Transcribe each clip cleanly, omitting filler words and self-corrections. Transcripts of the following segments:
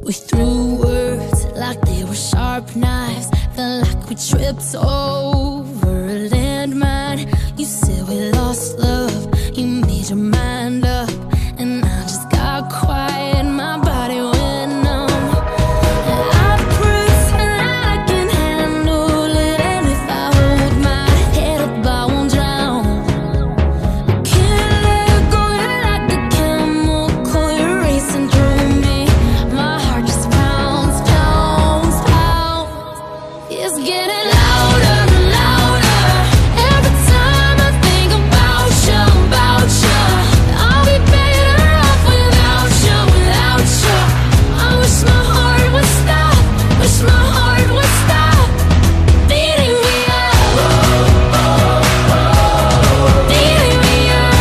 We threw words like they were sharp knives. Felt like we tripped over a landmine. You said we lost love, you made your mind up, and I just got quiet, my body went numb. I pretend I can handle it, and if I hold my head up I won't drown. Can't let go, you're like a chemical, you're racing through me. My heart just pounds, pounds, pounds. It's getting louder and louder every time I think about you, about you. I'll be better off without you, without you. I wish my heart would stop, wish my heart would stop beating me up, beating me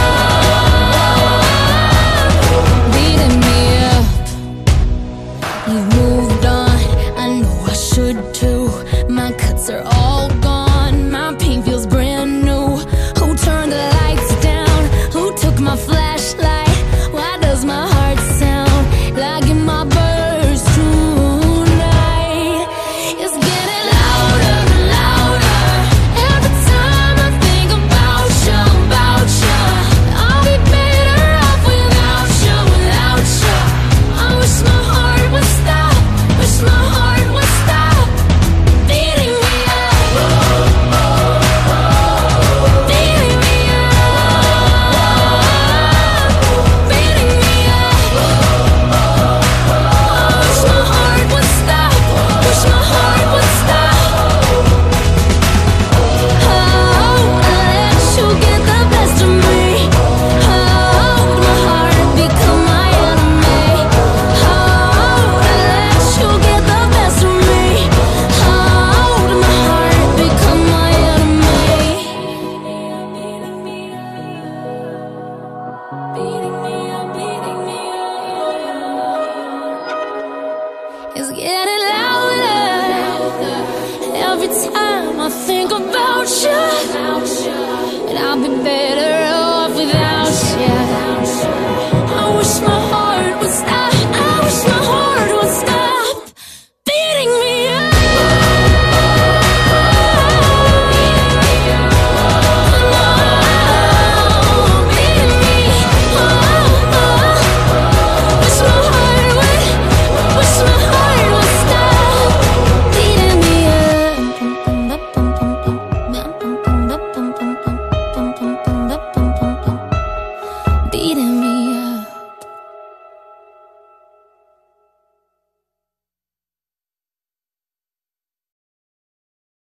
up, beating me up. You've moved on, I know I should too. My cuts are all gone, my pain feels brand new. Who turned the lights down? Who took my flashlight? Why does my heart sound like in my birds tonight? It's getting louder and louder every time I think about you, about you. I'll be better off without you, without you. I wish my heart would stop, wish my heart would stop beating me up, beating me up, beating me up. I wish my heart would stop, wish my heart would stop. Oh, I let you get the best of me. Oh, my heart become my enemy. Oh, I let you get the best of me. Oh, my heart become my enemy. Beating me up, beating me up. It's getting louder every time I think about you. And I'll be better